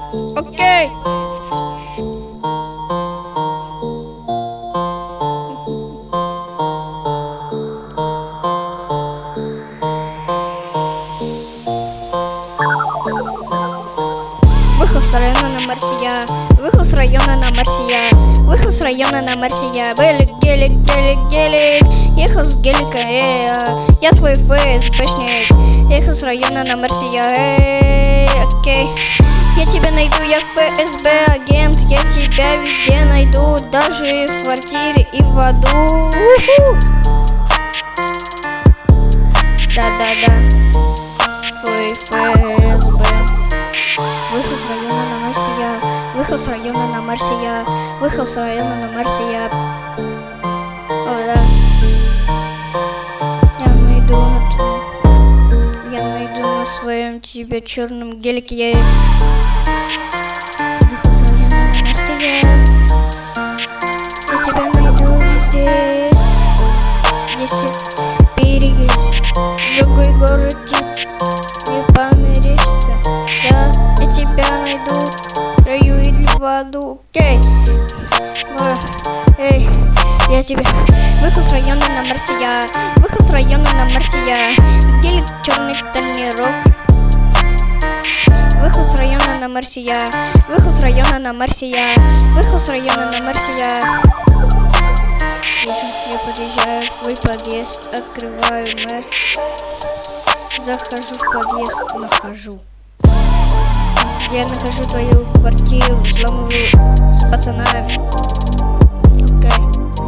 Окей. Выход с района на Марсия. Выход с района на Марсия. Выход с района на Марсия. Белик, гелик, гелик, гелик. Ехал с гелика, я твой ФСБшник. Ехал с района на Марсия, окей. Я тебя найду, я ФСБ агент. Я тебя везде найду, даже в квартире и в аду. Да-да-да, твой ФСБ. Выход с района на Марсия. Выход с района на Марсия. Выход с района на Марсия. О, да. Я найду на своем тебе черном гелике. Выход с района на Марсия. Я тебя найду везде. Если переедешь в другой город, не померещится. Я тебя найду в раю или в аду. Окей. Эй, я тебя. Выход с района на Марсия. Выход с района на Марсия. Гелик, черный тонировок. Выход с района на Марсия. Выход с района на Марсия. Выход с района на Марсия. Я подъезжаю в твой подъезд, открываю мэр. Захожу в подъезд, нахожу. Я нахожу твою квартиру, взламываю с пацанами. Окей.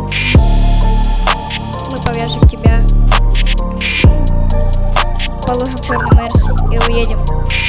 Мы повяжем тебя, положим черный мерс и уедем.